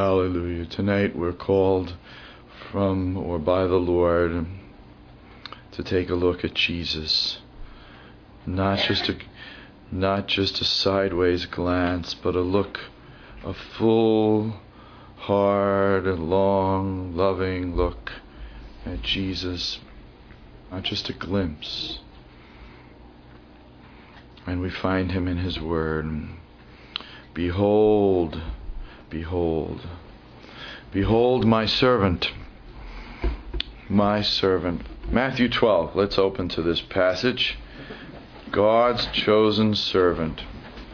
Hallelujah. Tonight we're called from or by the Lord to take a look at Jesus. Not just a sideways glance, but a full, hard, long, loving look at Jesus. Not just a glimpse. And we find him in his word. Behold, behold, behold my servant, my servant. Matthew 12, let's open to this passage. God's chosen servant.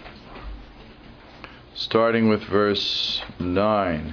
Starting with verse 9.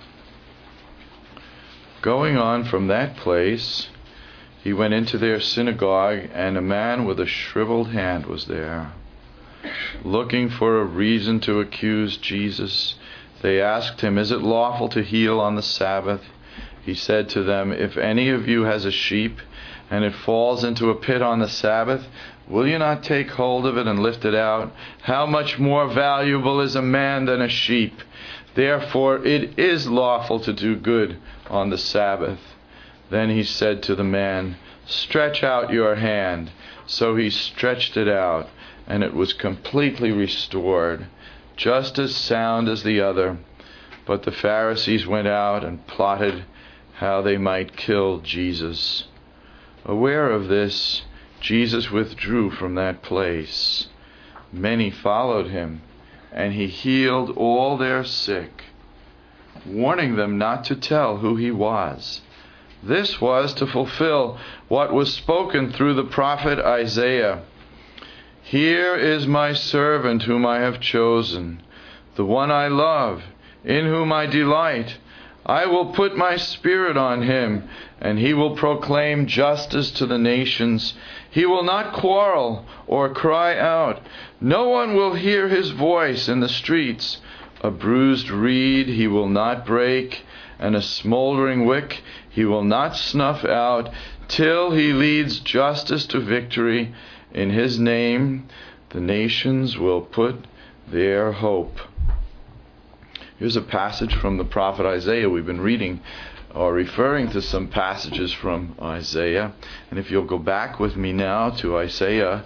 Going on from that place, he went into their synagogue, and a man with a shriveled hand was there. Looking for a reason to accuse Jesus, they asked him, "Is it lawful to heal on the Sabbath?" He said to them, "If any of you has a sheep, and it falls into a pit on the Sabbath, will you not take hold of it and lift it out? How much more valuable is a man than a sheep? Therefore it is lawful to do good on the Sabbath." Then he said to the man, "Stretch out your hand." So he stretched it out, and it was completely restored, just as sound as the other. But the Pharisees went out and plotted how they might kill Jesus. Aware of this, Jesus withdrew from that place. Many followed him, and he healed all their sick, warning them not to tell who he was. This was to fulfill what was spoken through the prophet Isaiah. "Here is my servant whom I have chosen, the one I love, in whom I delight. I will put my spirit on him, and he will proclaim justice to the nations. He will not quarrel or cry out. No one will hear his voice in the streets. A bruised reed he will not break, and a smoldering wick he will not snuff out, till he leads justice to victory. In his name the nations will put their hope." Here's a passage from the prophet Isaiah. We've been reading or referring to some passages from Isaiah. And if you'll go back with me now to Isaiah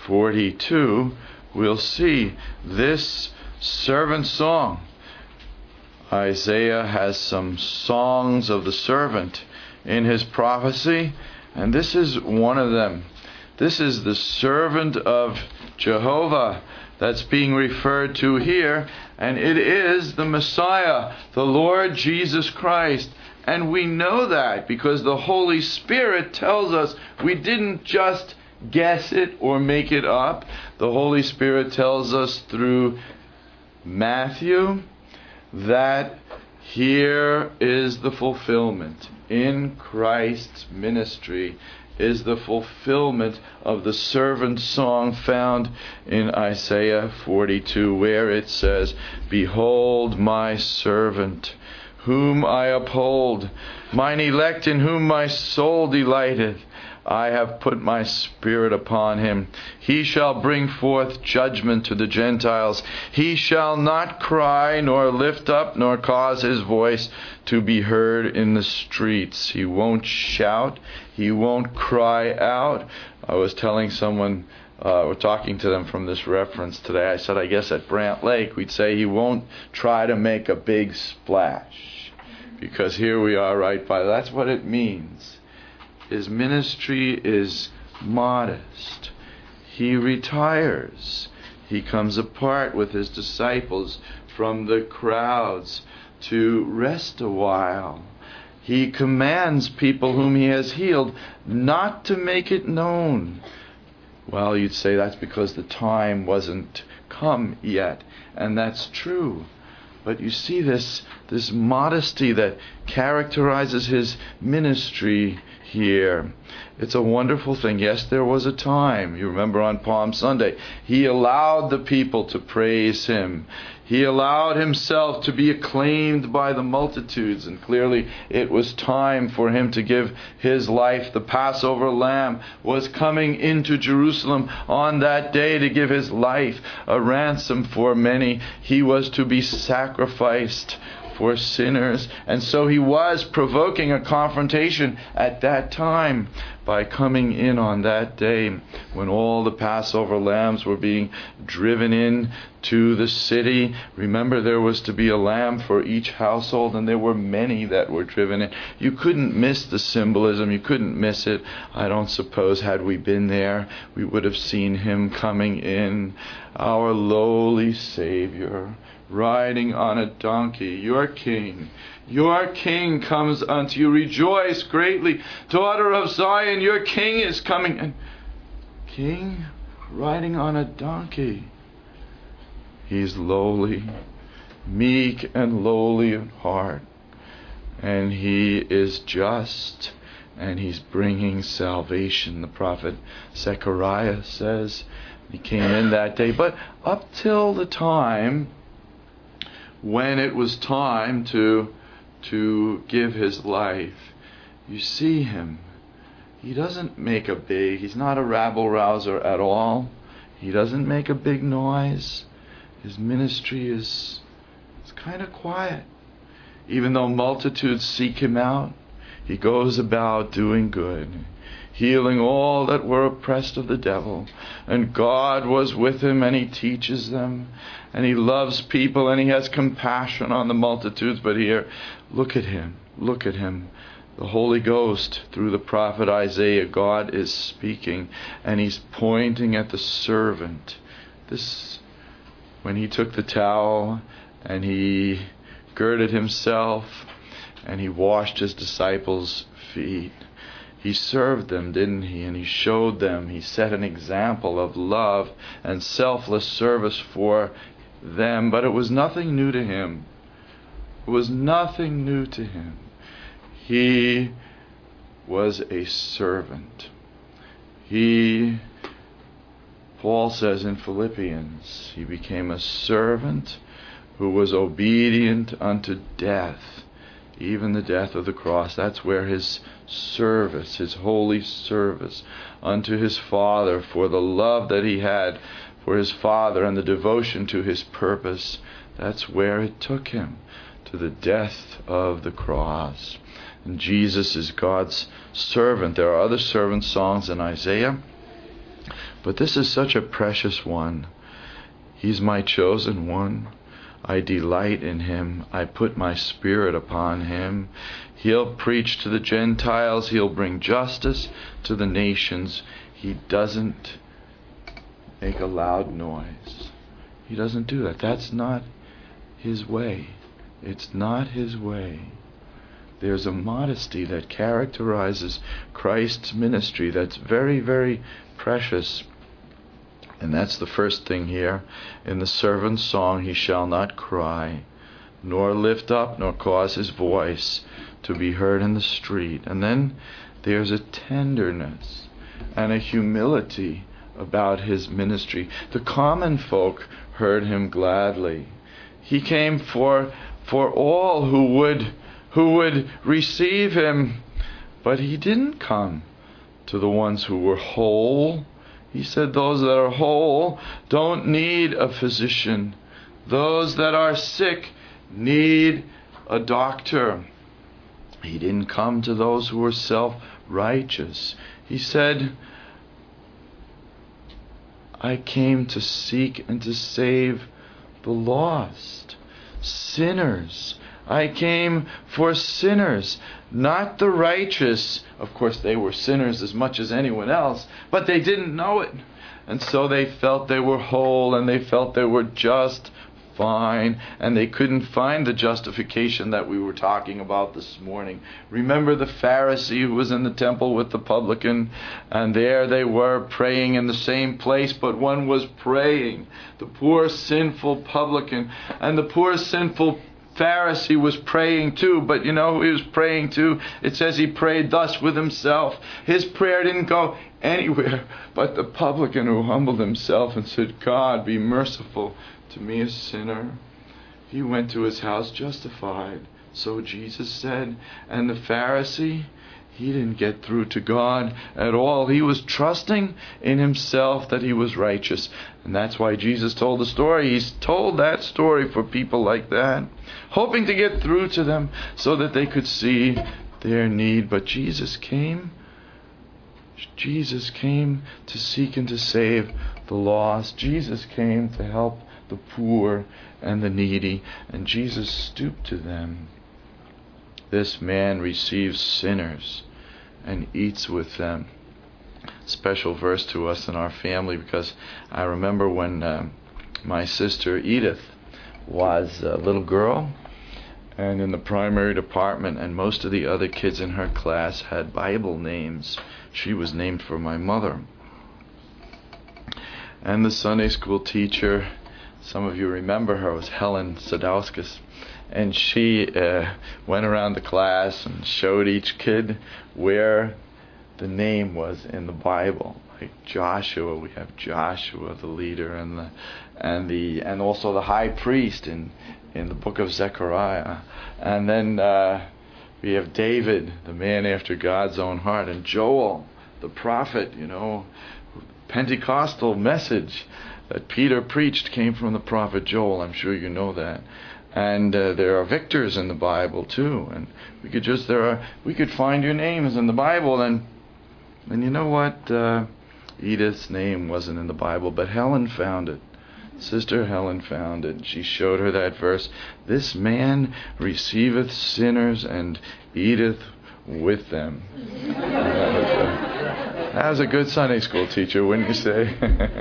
42, we'll see this servant song. Isaiah has some songs of the servant in his prophecy, and this is one of them. This is the servant of Jehovah that's being referred to here, and it is the Messiah, the Lord Jesus Christ. And we know that because the Holy Spirit tells us. We didn't just guess it or make it up. The Holy Spirit tells us through Matthew that here is the fulfillment. In Christ's ministry is the fulfillment of the servant song found in Isaiah 42, where it says, "Behold my servant, whom I uphold, mine elect in whom my soul delighteth. I have put my spirit upon him. He shall bring forth judgment to the Gentiles. He shall not cry, nor lift up, nor cause his voice to be heard in the streets." He won't shout. He won't cry out. I was telling someone, we're talking to them from this reference today. I said, I guess at Brant Lake, we'd say he won't try to make a big splash. Because here we are right by. That's what it means. His ministry is modest. He retires. He comes apart with his disciples from the crowds to rest a while. He commands people whom he has healed not to make it known. Well, you'd say that's because the time wasn't come yet, and that's true. But you see this modesty that characterizes his ministry here. It's a wonderful thing. Yes, there was a time. You remember on Palm Sunday, he allowed the people to praise him. He allowed himself to be acclaimed by the multitudes, and clearly it was time for him to give his life. The Passover lamb was coming into Jerusalem on that day to give his life a ransom for many. He was to be sacrificed for sinners. And so he was provoking a confrontation at that time by coming in on that day when all the Passover lambs were being driven in to the city. Remember, there was to be a lamb for each household, and there were many that were driven in. You couldn't miss the symbolism. You couldn't miss it. I don't suppose had we been there, we would have seen him coming in, our lowly Savior, riding on a donkey, your King. Your King comes unto you. Rejoice greatly, daughter of Zion, your King is coming. And King riding on a donkey. He's lowly, meek and lowly in heart. And he is just, and he's bringing salvation. The prophet Zechariah says he came in that day. But up till the time when it was time to give his life, you see him. He doesn't make he's not a rabble-rouser at all. He doesn't make a big noise. His ministry is kind of quiet. Even though multitudes seek him out, he goes about doing good, healing all that were oppressed of the devil. And God was with him, and he teaches them, and he loves people, and he has compassion on the multitudes. But here, look at him. Look at him. The Holy Ghost, through the prophet Isaiah, God is speaking, and he's pointing at the servant. When he took the towel and he girded himself and he washed his disciples' feet, he served them, didn't he? And he showed them, he set an example of love and selfless service for them. But it was nothing new to him. It was nothing new to him. He was a servant. Paul says in Philippians, he became a servant who was obedient unto death, even the death of the cross. That's where his service, his holy service unto his Father, for the love that he had for his Father and the devotion to his purpose, that's where it took him, to the death of the cross. And Jesus is God's servant. There are other servant songs in Isaiah, but this is such a precious one. He's my chosen one. I delight in him. I put my spirit upon him. He'll preach to the Gentiles. He'll bring justice to the nations. He doesn't make a loud noise. He doesn't do that. That's not his way. It's not his way. There's a modesty that characterizes Christ's ministry that's very, very precious. And that's the first thing here. In the servant's song, he shall not cry, nor lift up, nor cause his voice to be heard in the street. And then there's a tenderness and a humility about his ministry. The common folk heard him gladly. He came for all who would receive him, but he didn't come to the ones who were whole. He said those that are whole don't need a physician. Those that are sick need a doctor. He didn't come to those who were self-righteous. He said, I came to seek and to save the lost, sinners. I came for sinners, not the righteous. Of course, they were sinners as much as anyone else, but they didn't know it. And so they felt they were whole, and they felt they were just fine, and they couldn't find the justification that we were talking about this morning. Remember the Pharisee who was in the temple with the publican, and there they were praying in the same place, but one was praying, the poor sinful publican, and the poor sinful Pharisee was praying too, but you know who he was praying to? It says he prayed thus with himself. His prayer didn't go anywhere, but the publican who humbled himself and said, God, be merciful to me, a sinner. He went to his house justified, so Jesus said. And the Pharisee, he didn't get through to God at all. He was trusting in himself that he was righteous. And that's why Jesus told the story. He's told that story for people like that, hoping to get through to them so that they could see their need. But Jesus came to seek and to save the lost. Jesus came to help the poor and the needy. And Jesus stooped to them. This man receives sinners and eats with them. Special verse to us in our family, because I remember when my sister Edith was a little girl and in the primary department, and most of the other kids in her class had Bible names. She was named for my mother. And the Sunday school teacher, some of you remember her, was Helen Sadauskas. And she went around the class and showed each kid where the name was in the Bible. Like Joshua, we have Joshua, the leader, and also the high priest in the book of Zechariah. And then we have David, the man after God's own heart, and Joel, the prophet. Pentecostal message that Peter preached came from the prophet Joel. I'm sure you know that. And there are victors in the Bible too, and we could find your names in the Bible. And you know what? Edith's name wasn't in the Bible, but Helen found it. Sister Helen found it. She showed her that verse. This man receiveth sinners and eateth with them. That was a good Sunday school teacher, wouldn't you say?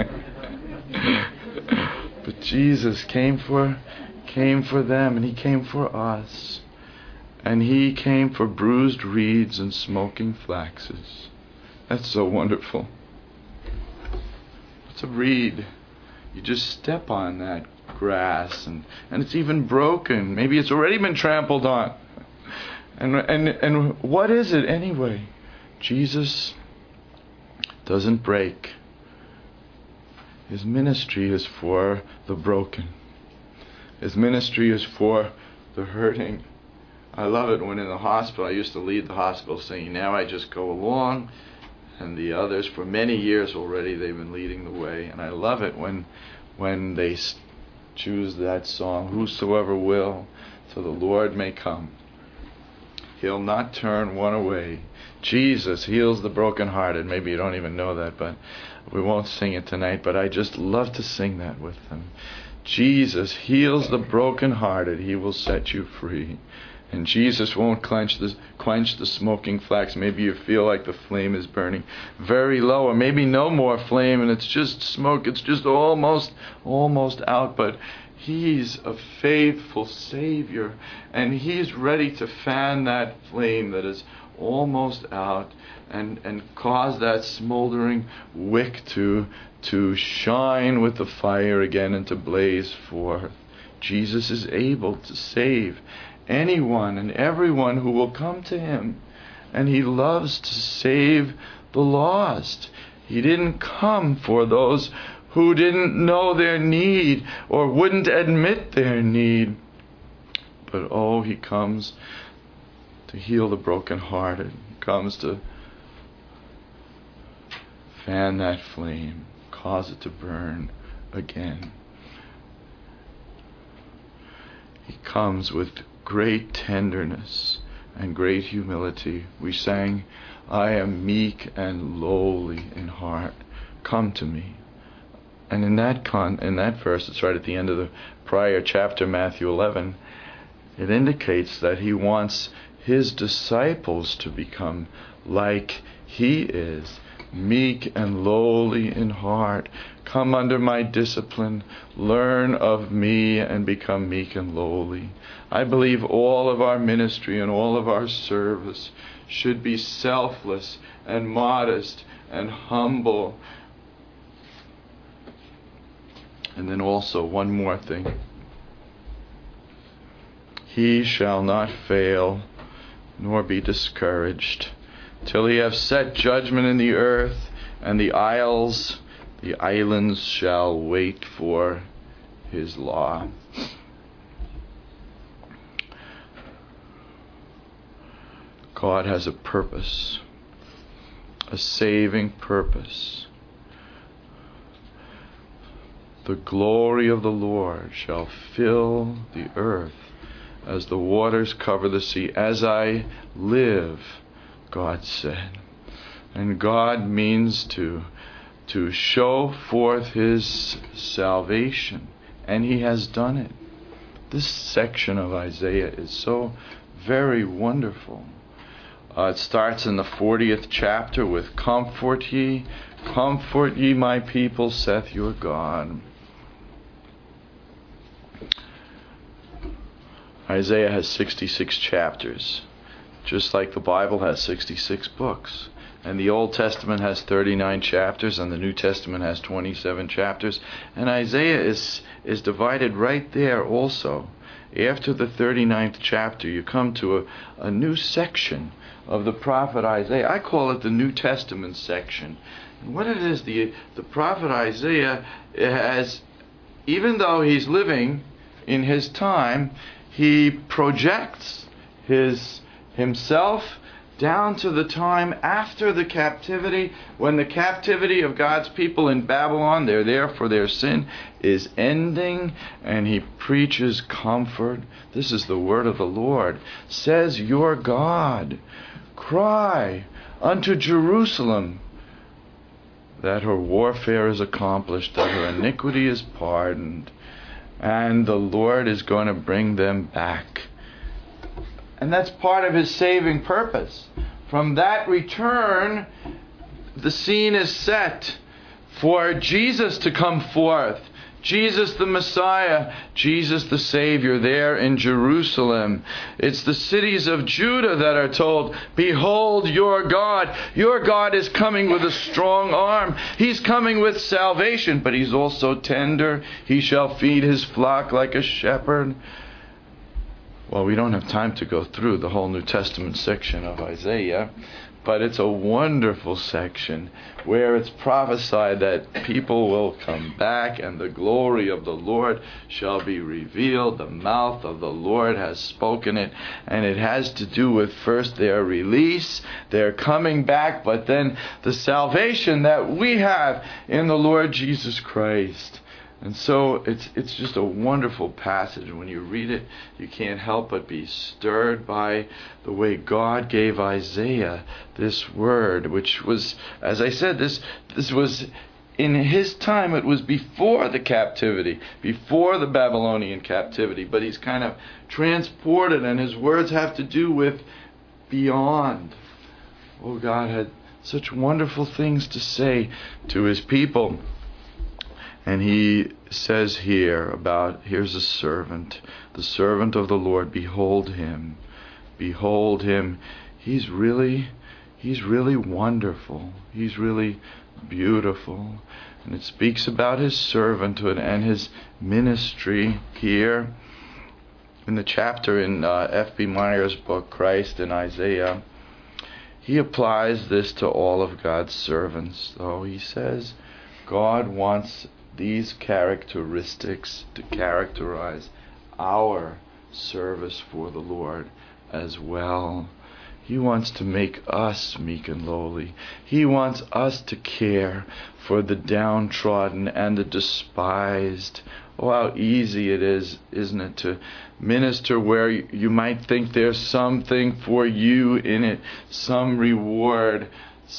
But Jesus came for them, and he came for us. And he came for bruised reeds and smoking flaxes. That's so wonderful. It's a reed. You just step on that grass, and it's even broken. Maybe it's already been trampled on. And what is it anyway? Jesus doesn't break. His ministry is for the broken. His ministry is for the hurting. I love it when in the hospital, I used to lead the hospital singing, "Now I just go along," and the others, for many years already, they've been leading the way. And I love it when they choose that song, "Whosoever will, so the Lord may come. He'll not turn one away. Jesus heals the brokenhearted." Maybe you don't even know that, but we won't sing it tonight, but I just love to sing that with them. Jesus heals the brokenhearted. He will set you free. And Jesus won't quench the smoking flax. Maybe you feel like the flame is burning very low, or maybe no more flame, and it's just smoke. It's just almost out. But he's a faithful Savior, and he's ready to fan that flame that is almost out and cause that smoldering wick to shine with the fire again and to blaze forth. Jesus is able to save anyone and everyone who will come to him, and he loves to save the lost. He didn't come for those who didn't know their need or wouldn't admit their need, but he comes to heal the brokenhearted. He comes to fan that flame, cause it to burn again. He comes with great tenderness and great humility. We sang, "I am meek and lowly in heart. Come to me." And in that verse, it's right at the end of the prior chapter, Matthew 11, it indicates that he wants his disciples to become like he is, meek and lowly in heart. Come under my discipline, learn of me, and become meek and lowly. I believe all of our ministry and all of our service should be selfless and modest and humble. And then also one more thing. He shall not fail nor be discouraged till he have set judgment in the earth, and the islands shall wait for his law. God has a purpose, a saving purpose. The glory of the Lord shall fill the earth as the waters cover the sea. As I live, God said. And God means to show forth His salvation, and He has done it. This section of Isaiah is so very wonderful. It starts in the 40th chapter with, comfort ye, my people, saith your God. Isaiah has 66 chapters, just like the Bible has 66 books. And the Old Testament has 39 chapters, and the New Testament has 27 chapters. And Isaiah is divided right there also. After the 39th chapter, you come to a new section of the prophet Isaiah. I call it the New Testament section. And what it is, the prophet Isaiah has, even though he's living in his time, he projects himself down to the time after the captivity, when the captivity of God's people in Babylon, they're there for their sin, is ending, and he preaches comfort. This is the word of the Lord. Says your God, cry unto Jerusalem that her warfare is accomplished, that her iniquity is pardoned, and the Lord is going to bring them back. And that's part of His saving purpose. From that return, the scene is set for Jesus to come forth. Jesus the Messiah, Jesus the Savior there in Jerusalem. It's the cities of Judah that are told, behold your God. Your God is coming with a strong arm. He's coming with salvation, but He's also tender. He shall feed His flock like a shepherd. Well, we don't have time to go through the whole New Testament section of Isaiah, but it's a wonderful section where it's prophesied that people will come back and the glory of the Lord shall be revealed. The mouth of the Lord has spoken it, and it has to do with first their release, their coming back, but then the salvation that we have in the Lord Jesus Christ. And so it's just a wonderful passage. When you read it, you can't help but be stirred by the way God gave Isaiah this word, which was, as I said, this was in his time. It was before the captivity, before the Babylonian captivity, but he's kind of transported, and his words have to do with beyond. Oh, God had such wonderful things to say to His people. And He says here about, here's a servant, the servant of the Lord. Behold him. Behold him. He's really wonderful. He's really beautiful. And it speaks about His servanthood and His ministry here. In the chapter in F.B. Meyer's book, Christ in Isaiah, he applies this to all of God's servants. So he says, God wants these characteristics to characterize our service for the Lord as well. He wants to make us meek and lowly. He wants us to care for the downtrodden and the despised. Oh, how easy it is, isn't it, to minister where you might think there's something for you in it, some reward,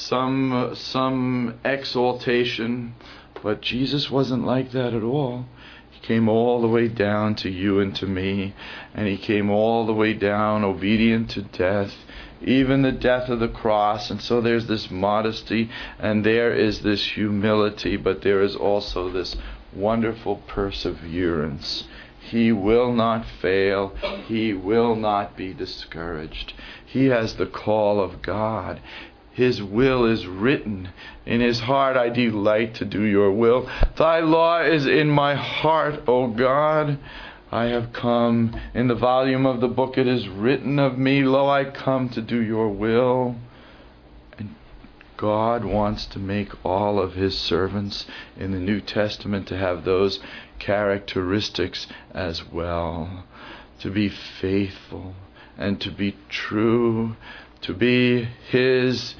some exaltation. But Jesus wasn't like that at all. He came all the way down to you and to me, and He came all the way down, obedient to death, even the death of the cross. And so there's this modesty, and there is this humility, but there is also this wonderful perseverance. He will not fail. He will not be discouraged. He has the call of God. His will is written in His heart. I delight to do your will. Thy law is in my heart, O God. I have come. In the volume of the book it is written of me, lo, I come to do your will. And God wants to make all of His servants in the New Testament to have those characteristics as well. To be faithful and to be true, to be His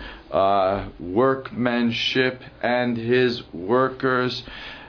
workmanship and His workers,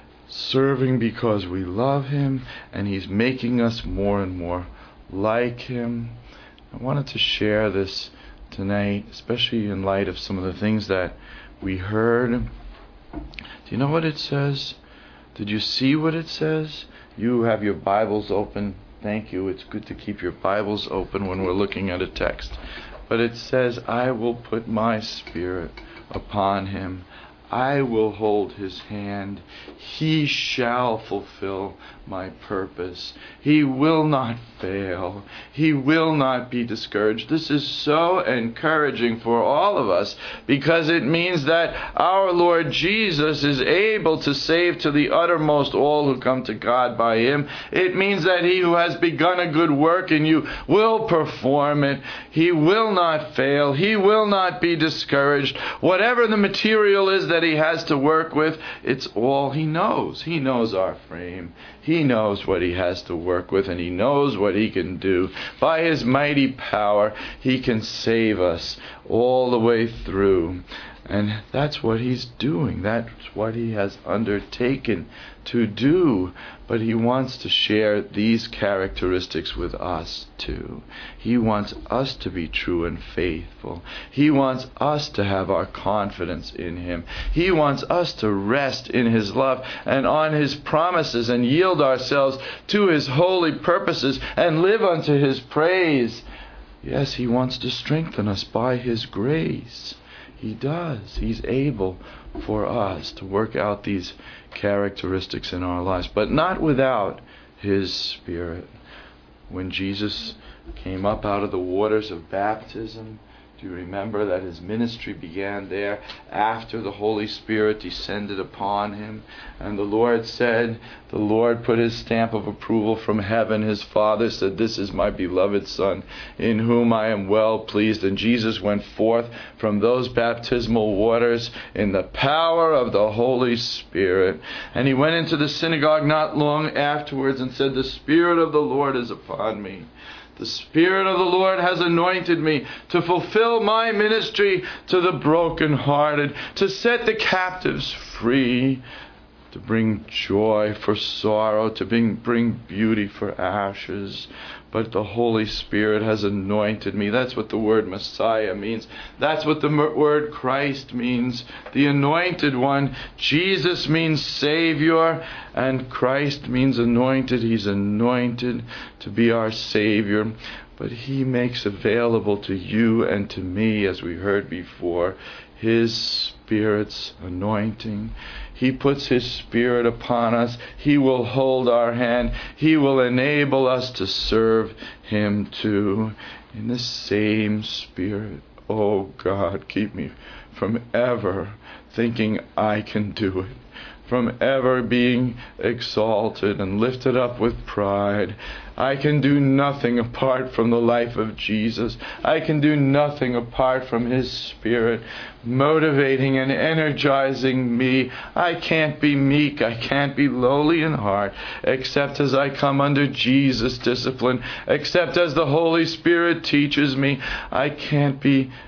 serving because we love Him, and He's making us more and more like Him. I wanted to share this tonight, especially in light of some of the things that we heard. Do you know what it says? Did you see what it says? You have your Bibles open. Thank you. It's good to keep your Bibles open when we're looking at a text. But it says, I will put my Spirit upon him. I will hold his hand. He shall fulfill my purpose. He will not fail. He will not be discouraged. This is so encouraging for all of us, because it means that our Lord Jesus is able to save to the uttermost all who come to God by Him. It means that He who has begun a good work in you will perform it. He will not fail. He will not be discouraged. Whatever the material is that He has to work with, it's all He knows. He knows our frame. He knows what He has to work with, and He knows what He can do. By His mighty power, He can save us all the way through. And that's what He's doing. That's what He has undertaken to do. But He wants to share these characteristics with us too. He wants us to be true and faithful. He wants us to have our confidence in Him. He wants us to rest in His love and on His promises, and yield ourselves to His holy purposes and live unto His praise. Yes, He wants to strengthen us by His grace. He does. He's able for us to work out these characteristics in our lives, but not without His Spirit. When Jesus came up out of the waters of baptism, do you remember that His ministry began there after the Holy Spirit descended upon Him? And the Lord said, the Lord put His stamp of approval from heaven. His Father said, this is my beloved Son, in whom I am well pleased. And Jesus went forth from those baptismal waters in the power of the Holy Spirit. And He went into the synagogue not long afterwards and said, the Spirit of the Lord is upon me. The Spirit of the Lord has anointed me to fulfill my ministry to the brokenhearted, to set the captives free, to bring joy for sorrow, to bring beauty for ashes. But the Holy Spirit has anointed me. That's what the word Messiah means. That's what the word Christ means. The anointed one. Jesus means Savior, and Christ means anointed. He's anointed to be our Savior. But He makes available to you and to me, as we heard before, His Spirit's anointing. He puts His Spirit upon us. He will hold our hand. He will enable us to serve Him too. In the same Spirit. Oh God, keep me from ever thinking I can do it, from ever being exalted and lifted up with pride. I can do nothing apart from the life of Jesus. I can do nothing apart from His Spirit motivating and energizing me. I can't be meek. I can't be lowly in heart, except as I come under Jesus' discipline, except as the Holy Spirit teaches me. I can't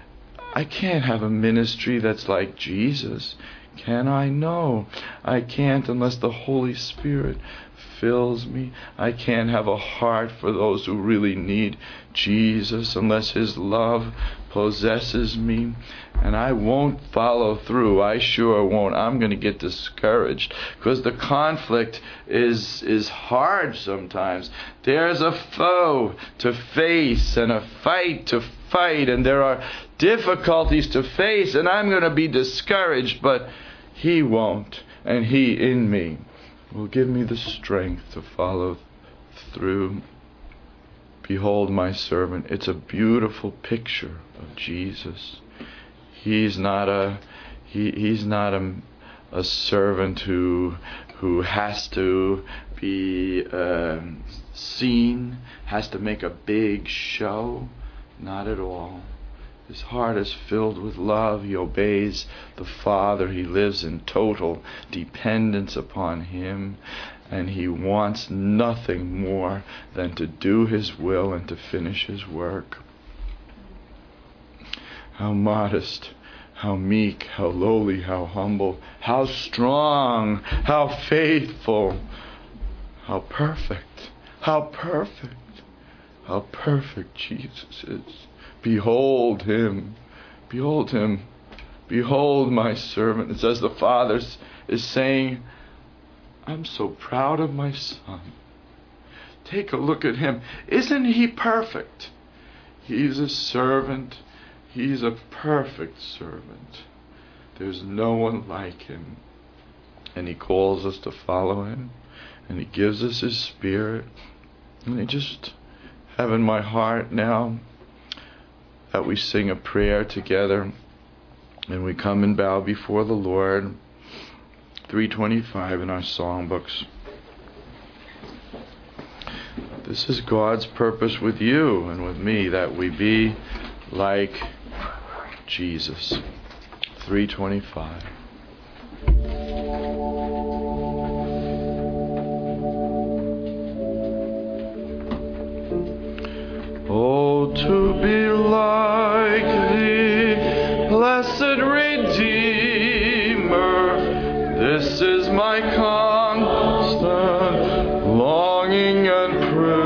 have a ministry that's like Jesus. Can I? No, I can't unless the Holy Spirit fills me. I can't have a heart for those who really need Jesus unless His love possesses me. And I won't follow through. I sure won't. I'm going to get discouraged because the conflict is hard sometimes. There's a foe to face and a fight to fight, and there are difficulties to face, and I'm going to be discouraged, but He won't, and He in me will give me the strength to follow through. Behold my servant. It's a beautiful picture of Jesus. He's not a servant who has to be seen, has to make a big show. Not at all. His heart is filled with love. He obeys the Father. He lives in total dependence upon Him. and He wants nothing more than to do His will and to finish His work. How modest, how meek, how lowly, how humble, how strong, how faithful, how perfect, how perfect, how perfect Jesus is. Behold Him, behold Him, behold my servant. It's as the Father is saying, I'm so proud of my Son. Take a look at Him. Isn't He perfect? He's a servant. He's a perfect servant. There's no one like Him. And He calls us to follow Him. And He gives us His Spirit. And I just have in my heart now that we sing a prayer together. And we come and bow before the Lord. 325 in our songbooks. This is God's purpose with you and with me, that we be like Jesus. 325. Oh, to be like Thee, blessed Redeemer, this is my constant longing and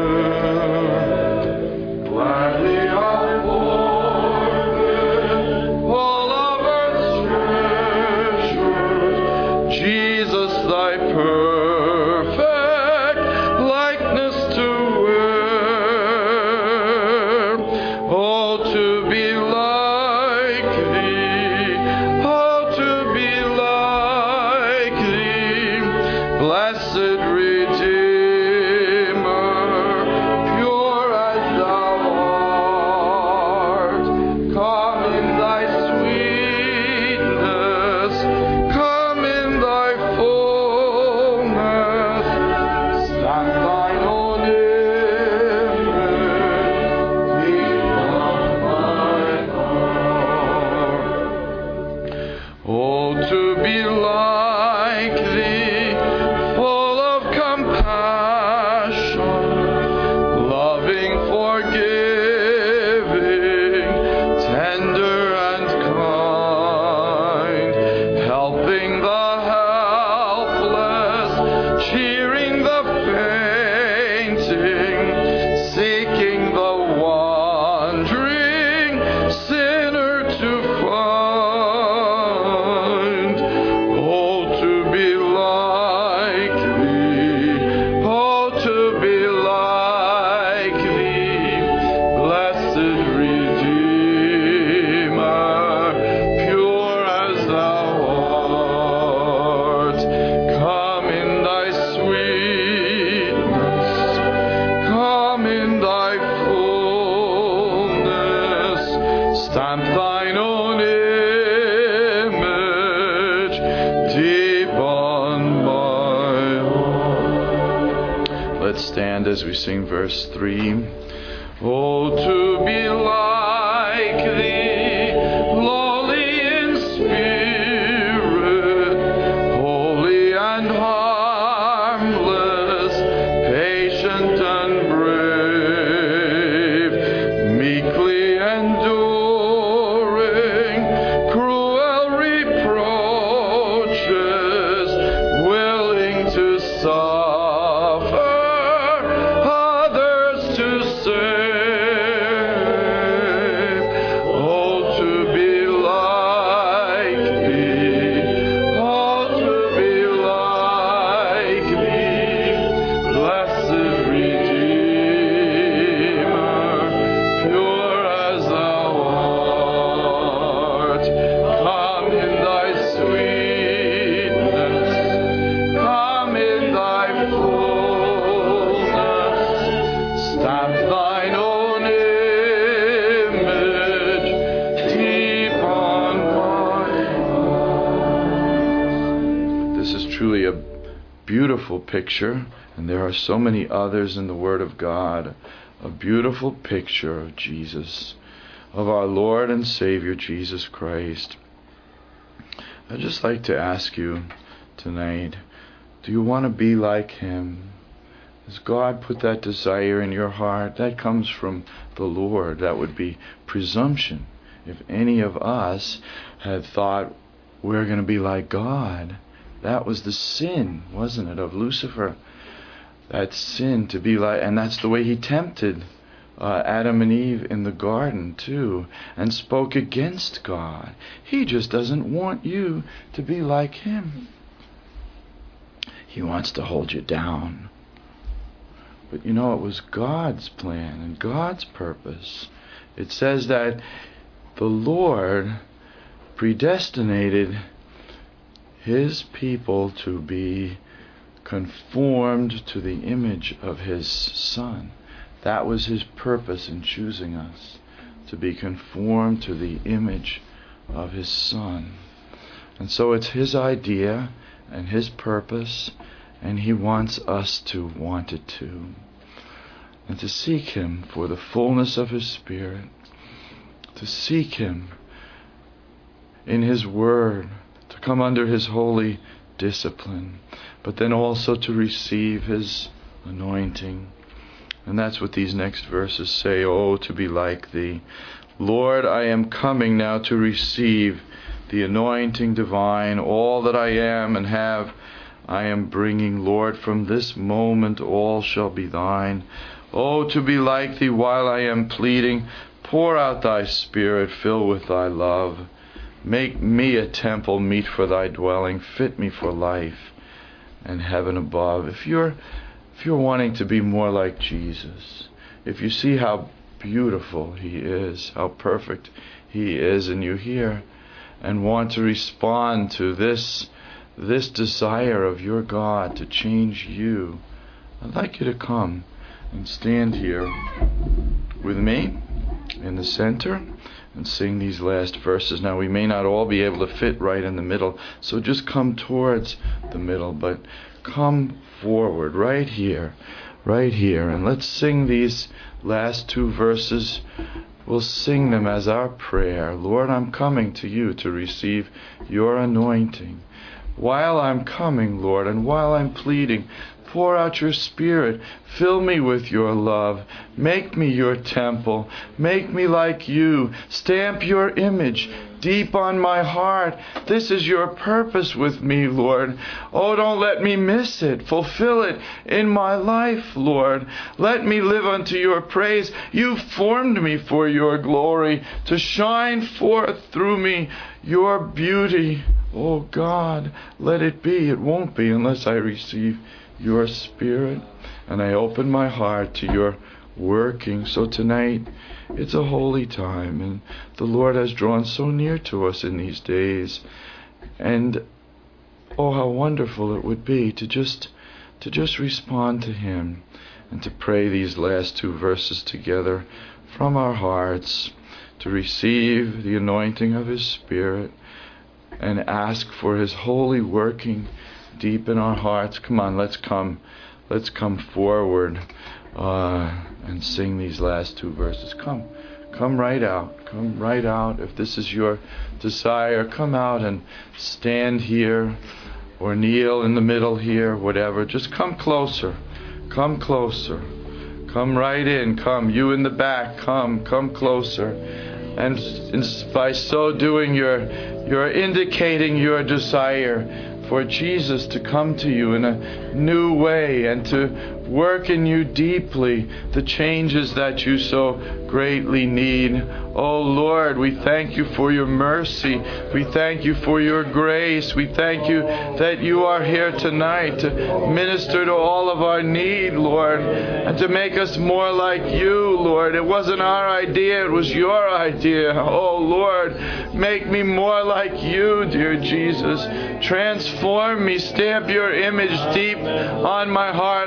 prayer. Gladly I'll forfeit all of earth's treasures, Jesus, Thy perfect likeness to wear. Oh, to be like Thee, oh, to be like Thee, blessed Redeemer, pure as Thou art. Come in Thy sweetness, come in Thy fullness, stamp Thine own image deep on my heart. Oh, to be like Thee, full of compassion, loving, forgiving, tender and kind, helping the helpless, cheering the fainting, seeking the wandering sinner to find. Oh, to be like Thee, oh, to be like Thee, blessed Redeemer, pure as Thou art. Come in Thy sweetness, come in Thy fullness, stamp Thine own image deep on my heart. Let's stand as we sing verse 3. Oh, to be like Thee, lowly in spirit, holy and harmless, patient and brave, meekly enduring cruel reproaches, willing to suffer, others to save. Oh, to be like Thee, oh, to be like Thee, blessed Redeemer, pure as Thou art. Come in Thy sweetness, come in Thy fullness, stamp Thine own image deep on my heart. This is truly a beautiful picture, and there are so many others in the Word of God. A beautiful picture of Jesus, of our Lord and Savior Jesus Christ. I'd just like to ask you tonight Do you want to be like Him? Has God put that desire in your heart? That comes from the Lord. That would be presumption. If any of us had thought we're going to be like God, that was the sin, wasn't it, of Lucifer? That sin to be like, and that's the way he tempted Adam and Eve in the garden too, and spoke against God. He just doesn't want you to be like Him. He wants to hold you down. But it was God's plan and God's purpose. It says that the Lord predestinated His people to be conformed to the image of His Son. That was His purpose in choosing us, to be conformed to the image of His Son. And so it's His idea and His purpose, and He wants us to want it too. And to seek Him for the fullness of His Spirit, to seek Him in His Word, to come under His holy discipline, but then also to receive His anointing. And that's what these next verses say. Oh, to be like Thee. Lord, I am coming now to receive the anointing divine. All that I am and have, I am bringing. Lord, from this moment all shall be Thine. Oh, to be like Thee while I am pleading. Pour out Thy Spirit, fill with Thy love. Make me a temple meet for Thy dwelling. Fit me for life and heaven above. If you're wanting to be more like Jesus, if you see how beautiful He is, how perfect He is, and you hear and want to respond to this desire of your God to change you, I'd like you to come and stand here with me in the center and sing these last verses. Now, we may not all be able to fit right in the middle, so just come towards the middle, but come forward right here, and let's sing these last two verses. We'll sing them as our prayer. Lord, I'm coming to You to receive Your anointing. While I'm coming, Lord, and while I'm pleading, pour out Your Spirit. Fill me with Your love. Make me Your temple. Make me like You. Stamp Your image deep on my heart. This is Your purpose with me, Lord. Oh, don't let me miss it. Fulfill it in my life, Lord. Let me live unto Your praise. You formed me for Your glory, to shine forth through me Your beauty. Oh, God, let it be. It won't be unless I receive Your Spirit and I open my heart to Your working. So tonight, it's a holy time, and the Lord has drawn so near to us in these days. And oh, how wonderful it would be to just respond to Him and to pray these last two verses together from our hearts, to receive the anointing of His Spirit and ask for His holy working deep in our hearts. Come on, let's come forward and sing these last two verses. Come right out. If this is your desire, come out and stand here or kneel in the middle here, whatever. Just come closer. Come right in. Come, you in the back, come closer. And by so doing, you're indicating your desire for Jesus to come to you in a new way and to work in you deeply the changes that you so greatly need. Oh Lord, we thank You for Your mercy. We thank You for Your grace. We thank You that You are here tonight to minister to all of our need, Lord, and to make us more like You, Lord. It wasn't our idea, it was Your idea. Oh Lord, make me more like You, dear Jesus. Transform me, stamp Your image deep on my heart, Lord.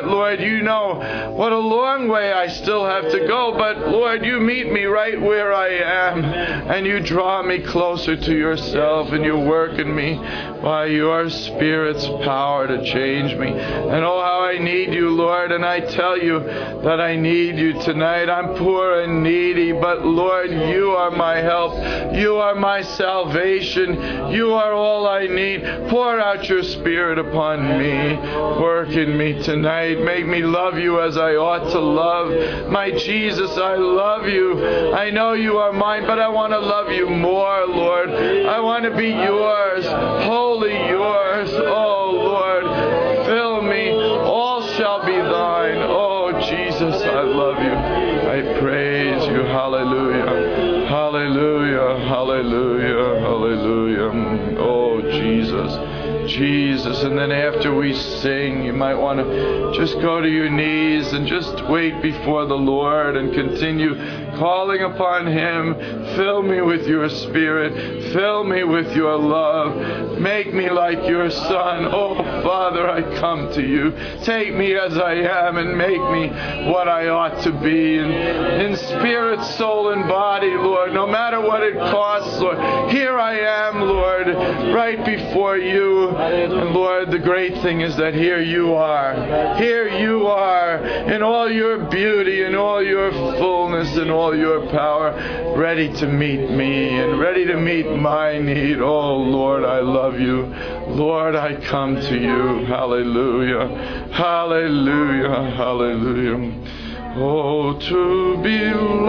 you know what a long way I still have to go, but Lord, you meet me right where I am, and you draw me closer to yourself, and you work in me by your Spirit's power to change me. And oh, how I need you, Lord, and I tell you that I need you tonight. I'm poor and needy, but Lord, you are my help. You are my salvation. You are all I need. Pour out your Spirit upon me. Work in me tonight. Make me love you as I ought to love. My Jesus, I love you. I know you are mine, but I want to love you more, Lord. I want to be yours, wholly yours. Oh, Lord, fill me. All shall be thine. Oh, Jesus, I love you. I praise you. Hallelujah. Hallelujah. Hallelujah. Hallelujah. Oh, Jesus. Jesus. And then after we sing, you might want to just go to your knees and just wait before the Lord and continue calling upon Him. Fill me with your Spirit. Fill me with your love. Make me like your Son. Oh, Father, I come to you. Take me as I am and make me what I ought to be in spirit, soul, and body, Lord, no matter what it costs, Lord. Here I am, Lord, right before you. And Lord, the great thing is that here you are. Here you are in all your beauty and all your fullness and all your power, ready to meet me and ready to meet my need. Oh, Lord, I love you. Lord, I come to you. Hallelujah. Hallelujah. Hallelujah. Oh, to be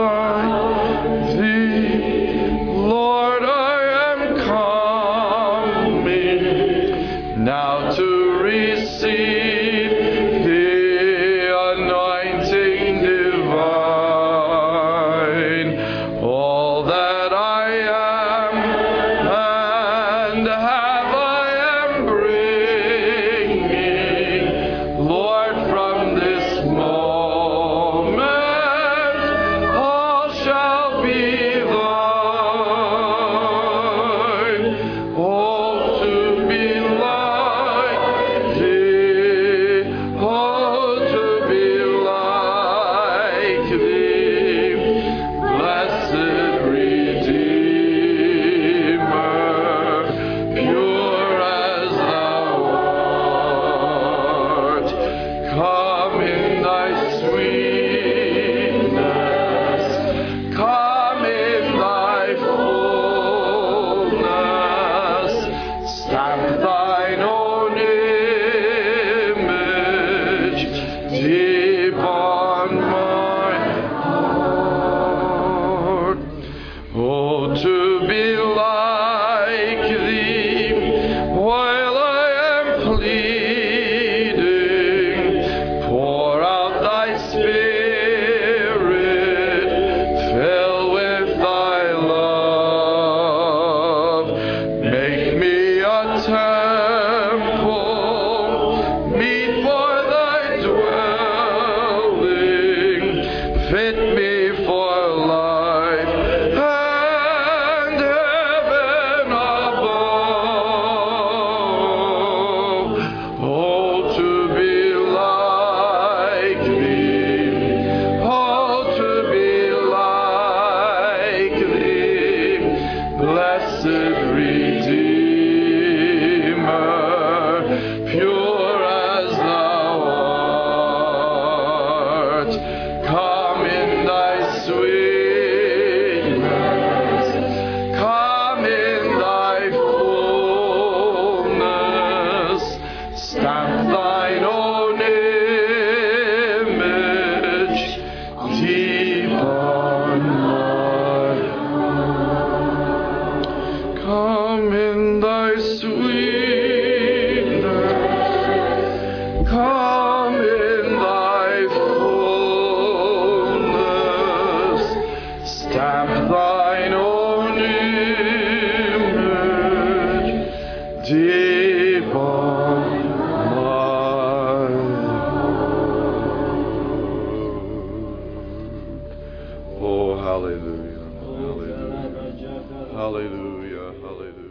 like thee, Lord, I am coming now to receive the anointing divine. All that I am and have I am bringing, Lord, from this moment all shall be thine. Oh, to be like thee, oh, to be like thee, blessed Redeemer, pure as thou art. Come in thy sweetness, come in thy fullness, stamp thine own image deep on my heart. Oh, to be like thee while I am pleading, pour out thy Spirit, fill with thy love, make me a temple, meet for thy dwelling, fit me for life and heaven above. Oh, to be like thee, oh, to be like thee, blessed Redeemer, pure as thou art. Come in thy sweetness, come in thy fullness, stamp thine own image deep on my heart. Come in thy sweetness, come in thy fullness, stamp thine own image deep on my heart. Oh, hallelujah. Hallelujah. Hallelujah. Hallelujah.